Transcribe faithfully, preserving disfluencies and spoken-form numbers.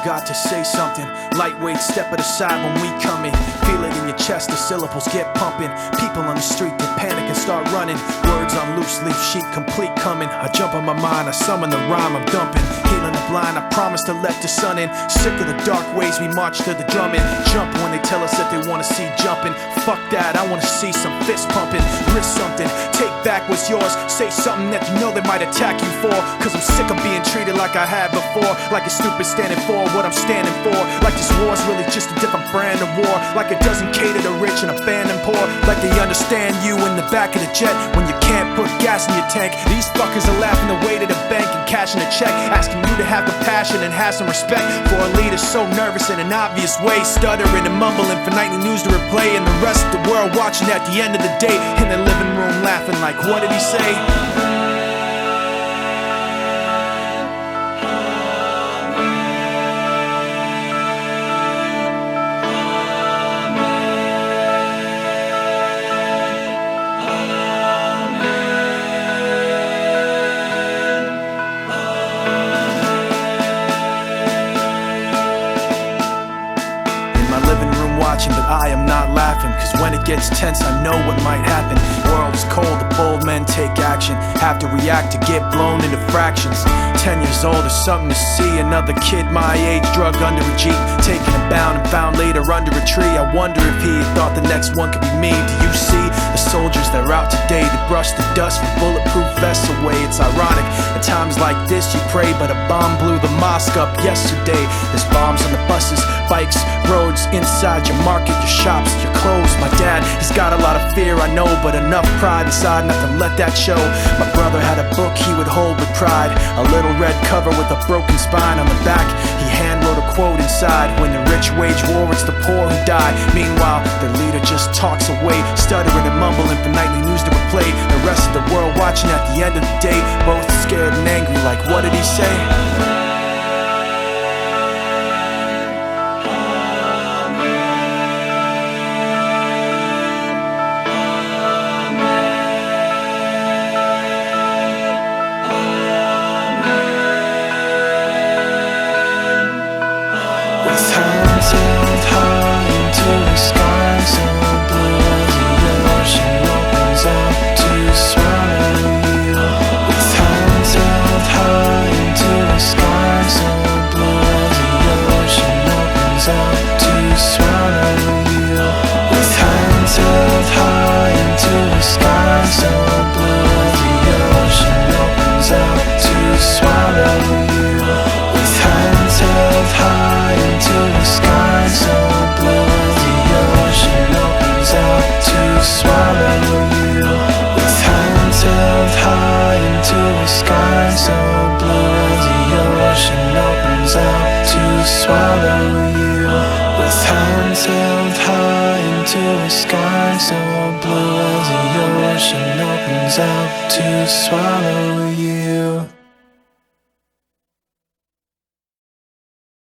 got to say something. Lightweight, step at the side when we come in. Feel it in your chest, the syllables get pumping. People on the street, they panic and start running. Words on loose leaf sheet, complete coming. I jump on my mind, I summon the rhyme I'm dumping. Healing the blind, I promise to let the sun in. Sick of the dark ways, we march to the drumming. Jump when they tell us that they wanna see jumping. Fuck that, I wanna see some fist pumping. Risk something, take back what's yours. Say something that you know they might attack you for. Cause I'm sick of being treated like I had before. Like a stupid standing for what I'm standing for. Like this war's really just a different brand of war. Like it doesn't cater to rich and abandon poor. Like they understand you in the back of the jet when you can't put gas in your tank. These fuckers are laughing away to the bank and cashing a check, asking you to have compassion and have some respect for a leader so nervous in an obvious way, stuttering and mumbling for nightly news to replay, and the rest of the world watching at the end of the day in their living room laughing like, what did he say? But I am not laughing, cause when it gets tense I know what might happen. World is cold, the bold men take action, have to react to get blown into fractions. Ten years old is something to see, another kid my age drug under a jeep, taken and bound and found later under a tree. I wonder if he had thought the next one could be me. Do you see the soldiers that are out today to brush the dust from bulletproof vests away? It's ironic, at times like this you pray, but a bomb blew the mosque up yesterday. There's bombs on the buses, bikes, roads, inside your market, your shops, your clothes. My dad, he's got a lot of fear, I know, but enough pride inside not to let that show. My brother had a book he would hold with pride, a little red cover with a broken spine on the back. He hand wrote a quote inside, when the rich wage war, it's the poor who die. Meanwhile, their leader just talks away, stuttering and mumbling for nightly news to replay. The rest of the world watching at the end of the day, both scared and angry like, what did he say? Hands held high into the sky so blue, the ocean opens up to swallow you. With hands held high into the sky so blue, the ocean opens up to swallow you. With hands held high into the sky so blue, the ocean opens up to swallow you. With hands held high into the sky so blue, the ocean opens up to swallow you. With hands held high into the sky so blue, the ocean opens up to swallow you. With hands held high into the sky so blue, the ocean opens up to swallow you.